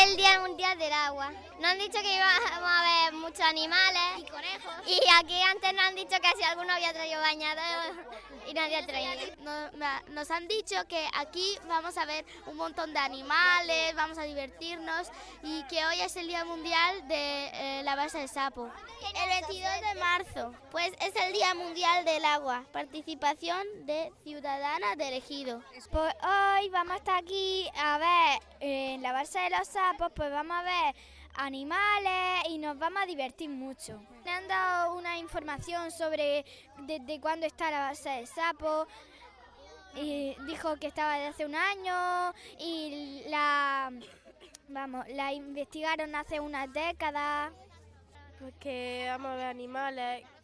el Día Mundial del Agua. Nos han dicho que íbamos a ver muchos animales y conejos. Y aquí antes nos han dicho que si alguno había traído bañador y nadie ha traído. Nos han dicho que aquí vamos a ver un montón de animales, vamos a divertirnos y que hoy es el Día Mundial de lavarse el sapo. El 22 de marzo, pues es el Día Mundial del Agua, participación de ciudadana del ejido. Pues hoy vamos a estar aquí a ver, en lavarse de los sapos, pues vamos a ver animales y nos vamos a divertir mucho. Me han dado una información sobre desde cuándo está lavarse de sapo. Y dijo que estaba desde hace un año y la investigaron hace unas décadas. Porque vamos a ver animales